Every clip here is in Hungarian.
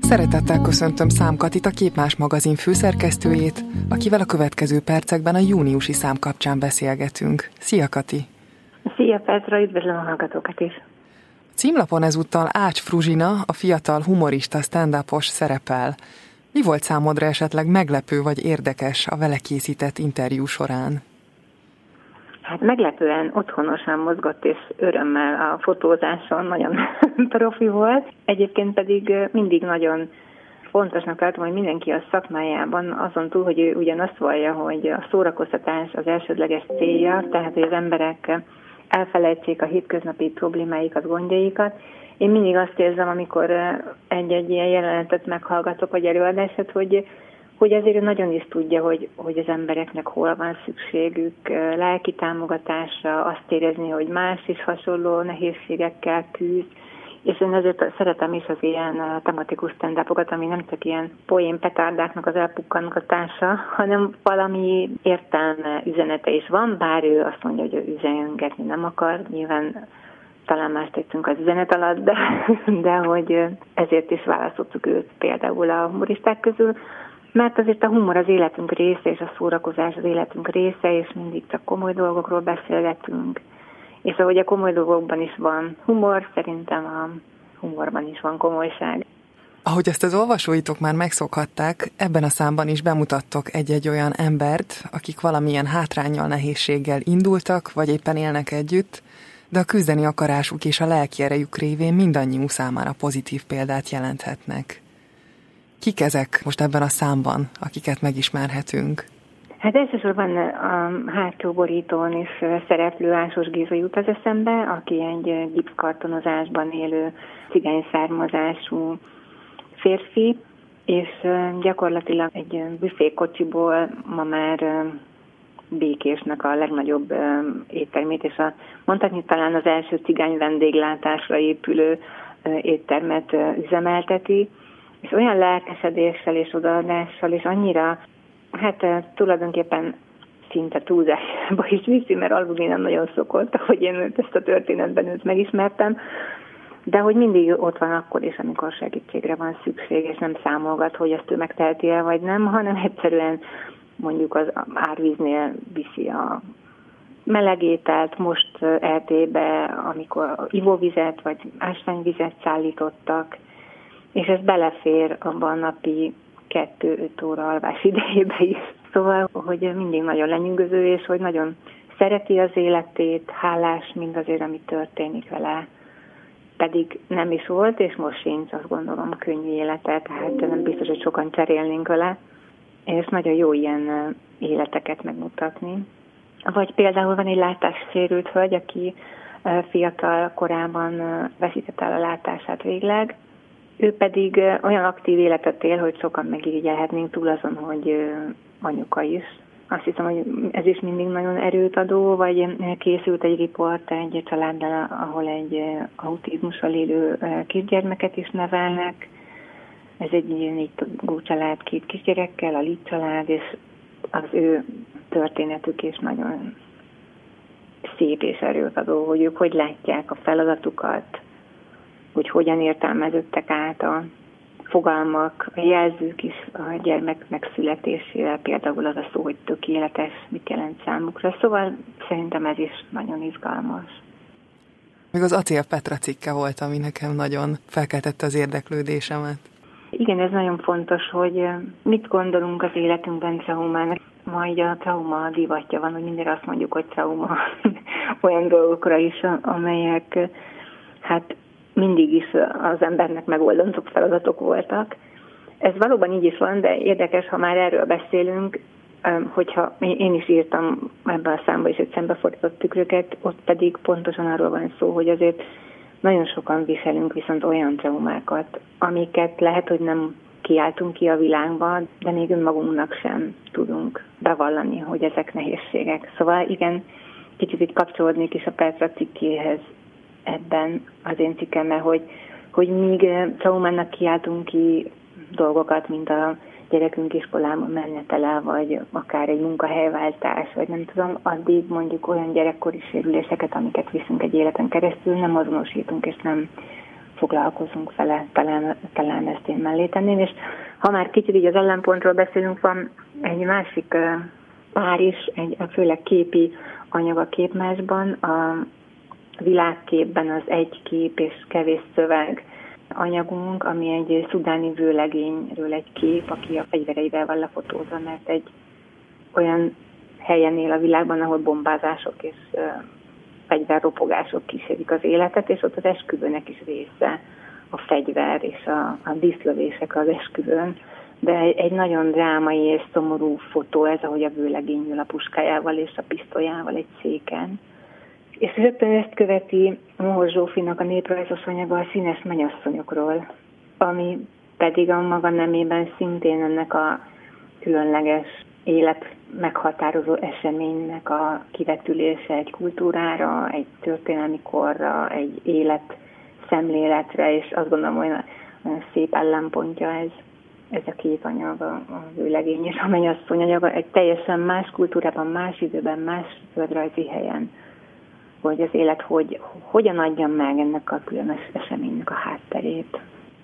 Szeretettel köszöntöm Szám Katit, a Képmás magazin főszerkesztőjét, akivel a következő percekben a júniusi szám kapcsán beszélgetünk. Szia, Kati! Szia, Petra, üdvözlöm a hallgatókat is! A címlapon ezúttal Ács Fruzsina, a fiatal humorista stand-upos szerepel. Mi volt számodra esetleg meglepő vagy érdekes a vele készített interjú során? Hát meglepően otthonosan mozgott, és örömmel a fotózáson nagyon profi volt. Egyébként pedig mindig nagyon fontosnak tartom, hogy mindenki a szakmájában azon túl, hogy ő ugyanazt vallja, hogy a szórakoztatás az elsődleges célja, tehát hogy az emberek elfelejtsék a hétköznapi problémáikat, gondjaikat. Én mindig azt érzem, amikor egy-egy ilyen jelenetet meghallgatok, vagy előadását, hogy azért nagyon is tudja, hogy az embereknek hol van szükségük, lelki támogatásra, azt érezni, hogy más is hasonló nehézségekkel küzd, és én ezért szeretem is az ilyen tematikus stand-upokat, ami nem csak ilyen poén petárdáknak az elpukkantatása, hanem valami értelme, üzenete is van, bár ő azt mondja, hogy ő üzengetni nem akar, nyilván talán más tettünk az üzenet alatt, de hogy ezért is választottuk őt például a humoristák közül, mert azért a humor az életünk része, és a szórakozás az életünk része, és mindig csak komoly dolgokról beszélgetünk. És ahogy a komoly dolgokban is van humor, szerintem a humorban is van komolyság. Ahogy ezt az olvasóitok már megszokhatták, ebben a számban is bemutattok egy-egy olyan embert, akik valamilyen hátránnyal, nehézséggel indultak, vagy éppen élnek együtt, de a küzdeni akarásuk és a lelki erejük révén mindannyiunk számára pozitív példát jelenthetnek. Kik ezek most ebben a számban, akiket megismerhetünk? Hát elsősorban a hátsó borítón is szereplő Ásos Géza jut az eszembe, aki egy gipszkartonozásban élő cigány származású férfi, és gyakorlatilag egy büfékocsiból ma már Békésnek a legnagyobb éttermét, és mondhatni talán az első cigány vendéglátásra épülő éttermet üzemelteti, és olyan lelkesedéssel és odaadással, és annyira, hát tulajdonképpen szinte túlzásba is viszi, mert aludni nem nagyon szokott, ahogy én ezt a történetben őt megismertem, de hogy mindig ott van akkor is, amikor segítségre van szükség, és nem számolgat, hogy ezt ő megteheti el, vagy nem, hanem egyszerűen mondjuk az árvíznél viszi a melegételt, most eltébe, amikor ivóvizet vagy ásványvizet szállítottak, és ez belefér abban a napi 2-5 óra alvás idejébe is. Szóval, hogy mindig nagyon lenyűgöző, és hogy nagyon szereti az életét, hálás mindazért, ami történik vele. Pedig nem is volt, és most sincs, azt gondolom, könnyű élete, tehát nem biztos, hogy sokan cserélnénk vele, és nagyon jó ilyen életeket megmutatni. Vagy például van egy látássérült hölgy, aki fiatal korában veszítette el a látását végleg. Ő pedig olyan aktív életet él, hogy sokan megirigyelhetnénk túl azon, hogy anyuka is. Azt hiszem, hogy ez is mindig nagyon erőt adó, vagy készült egy riport egy családdal, ahol egy autizmussal élő kisgyermeket is nevelnek. Ez egy 4 tagú család 2 kisgyerekkel, a Lid család, és az ő történetük is nagyon szép és erőt adó, hogy ők hogy látják a feladatukat, hogy hogyan értelmeződtek át a fogalmak, a jelzők is a gyermek megszületésével, például az a szó, hogy tökéletes, mit jelent számukra. Szóval szerintem ez is nagyon izgalmas. Még az Acél Petra cikke volt, ami nekem nagyon felkeltette az érdeklődésemet. Igen, ez nagyon fontos, hogy mit gondolunk az életünkben traumának. Ma így a trauma divatja van, hogy mindig azt mondjuk, hogy trauma olyan dolgokra is, amelyek hát mindig is az embernek megoldandó feladatok voltak. Ez valóban így is van, de érdekes, ha már erről beszélünk, hogyha én is írtam ebben a számban is egy szembefordított tükröket, ott pedig pontosan arról van szó, hogy azért nagyon sokan viselünk viszont olyan traumákat, amiket lehet, hogy nem kiáltunk ki a világba, de még önmagunknak sem tudunk bevallani, hogy ezek nehézségek. Szóval igen, kicsit itt kapcsolódnék is a Petra cikkéhez ebben az én cikkemmel, hogy míg traumának kiáltunk ki dolgokat, mint a gyerekünk iskolába menetele, vagy akár egy munkahelyváltás, vagy nem tudom, addig mondjuk olyan gyerekkori sérüléseket, amiket viszünk egy életen keresztül, nem azonosítunk, és nem foglalkozunk vele, talán ezt én mellé tenném. És ha már kicsit így az ellenpontról beszélünk, van egy másik pár is, főleg képi anyag a képmásban, a világképben az egy kép és kevés szöveg anyagunk, ami egy szudáni vőlegényről egy kép, aki a fegyvereivel van lefotózva, mert egy olyan helyen él a világban, ahol bombázások és fegyverropogások kísérik az életet, és ott az esküvőnek is része a fegyver és a díszlövések az esküvőn. De egy nagyon drámai és szomorú fotó ez, ahogy a vőlegény ül a puskájával és a pisztolyával egy széken. És rögtön ezt követi Mohor Zsófinak a néprajzos anyaga a színes mennyasszonyokról, ami pedig a maga nemében szintén ennek a különleges élet meghatározó eseménynek a kivetülése egy kultúrára, egy történelmi korra, egy élet szemléletre, és azt gondolom, hogy olyan szép ellenpontja ez a két anyag, a vőlegény és a mennyasszony anyaga, egy teljesen más kultúrában, más időben, más földrajzi helyen, hogy az élet hogyan adja meg ennek a különös eseménynek a hátterét.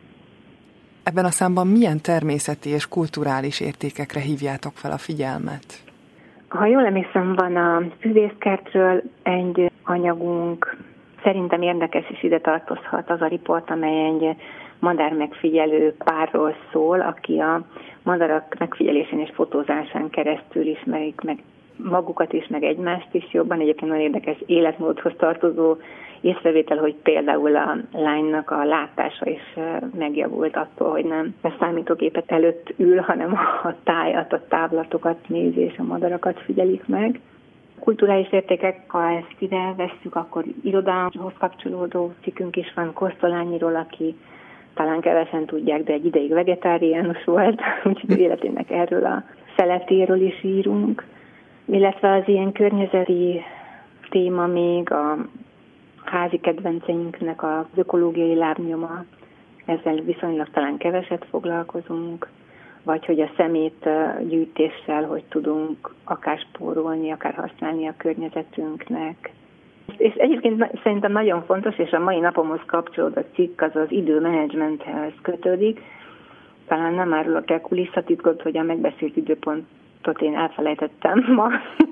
Ebben a számban milyen természeti és kulturális értékekre hívjátok fel a figyelmet? Ha jól emlékszem, van a Füvészkertről egy anyagunk, szerintem érdekes is ide tartozhat az a riport, amely egy madár megfigyelő párról szól, aki a madarak megfigyelésén és fotózásán keresztül ismerik meg magukat is, meg egymást is jobban. Egyébként nagyon érdekes életmódhoz tartozó észrevétel, hogy például a lánynak a látása is megjavult attól, hogy nem a számítógépet előtt ül, hanem a tájat, a távlatokat nézi és a madarakat figyelik meg. Kulturális értékek, ha ezt ide vesszük, akkor irodalomhoz kapcsolódó cikkünk is van Kosztolányiról, aki talán kevesen tudják, de egy ideig vegetáriánus volt, úgyhogy életének erről a szeletéről is írunk. Illetve az ilyen környezeti téma még a házi kedvenceinknek az ökológiai lábnyoma, ezzel viszonylag talán keveset foglalkozunk, vagy hogy a szemét gyűjtéssel, hogy tudunk akár spórolni, akár használni a környezetünknek. És egyébként szerintem nagyon fontos, és a mai napomhoz kapcsolódó cikk az az időmenedzsmenthez kötődik. Talán nem árulok el kulisszatitkot, hogy a megbeszélt időpontot én elfelejtettem ma,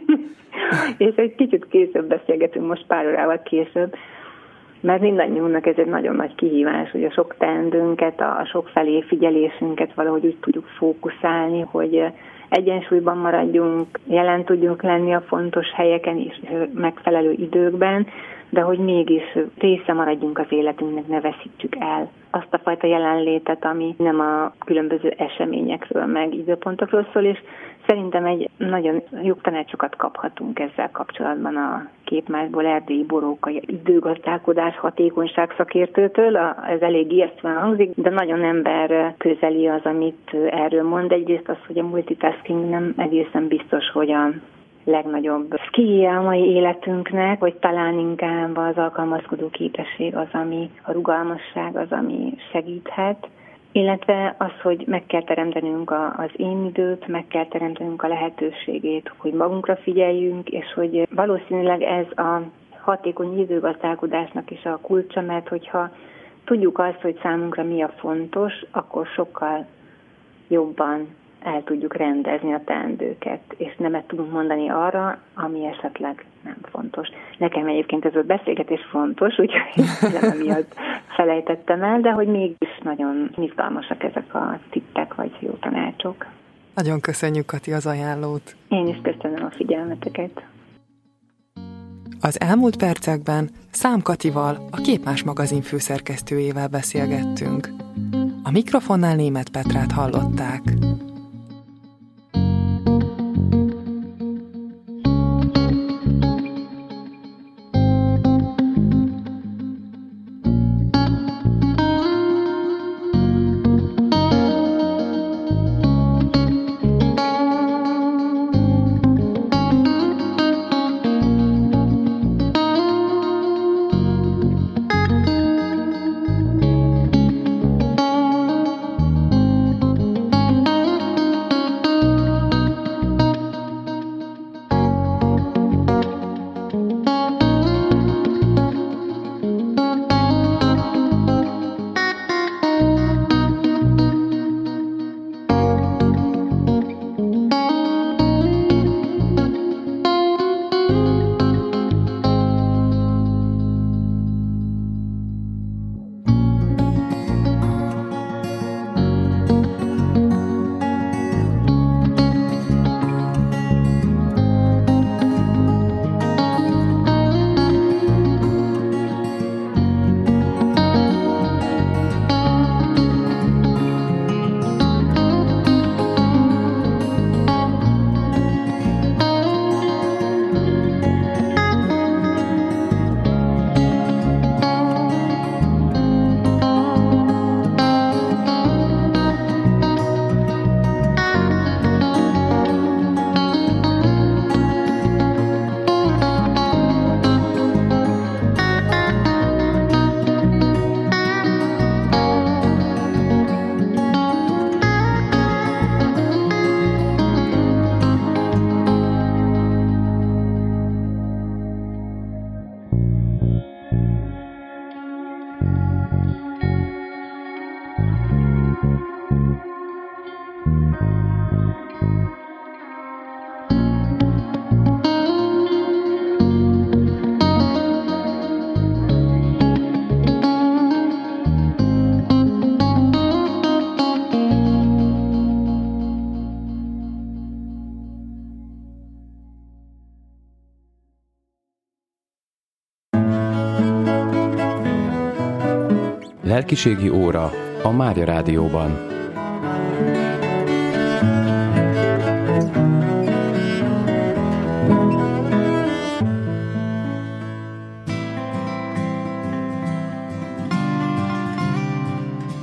és egy kicsit később beszélgetünk, most pár órával később, mert mindannyiunknak ez egy nagyon nagy kihívás, hogy a sok teendőnket, a sok felé figyelésünket valahogy úgy tudjuk fókuszálni, hogy egyensúlyban maradjunk, jelen tudjunk lenni a fontos helyeken és megfelelő időkben, de hogy mégis része maradjunk az életünknek, ne veszítsük el azt a fajta jelenlétet, ami nem a különböző eseményekről, meg időpontokról szól, és szerintem egy nagyon jó tanácsokat kaphatunk ezzel kapcsolatban a képmásból Erdélyi Boróka időgazdálkodás hatékonyság szakértőtől. Ez elég ijesztően hangzik, de nagyon ember közeli az, amit erről mond. Egyrészt az, hogy a multitasking nem egészen biztos, hogy a legnagyobb szkíje a mai életünknek, hogy talán inkább az alkalmazkodó képesség az, ami a rugalmasság az, ami segíthet, illetve az, hogy meg kell teremtenünk az én időt, meg kell teremtenünk a lehetőségét, hogy magunkra figyeljünk, és hogy valószínűleg ez a hatékony időgazdálkodásnak is a kulcsa, mert hogyha tudjuk azt, hogy számunkra mi a fontos, akkor sokkal jobban el tudjuk rendezni a teendőket, és nemet tudunk mondani arra, ami esetleg nem fontos. Nekem egyébként ez a beszélgetés fontos, úgyhogy nem emiatt felejtettem el, de hogy mégis nagyon izgalmasak ezek a tippek vagy jó tanácsok. Nagyon köszönjük, Kati, az ajánlót. Én is köszönöm a figyelmeteket. Az elmúlt percekben Szám Katival, a Képmás magazin főszerkesztőjével beszélgettünk. A mikrofonnál Németh Petrát hallották. Lelkiségi óra a Mária Rádióban.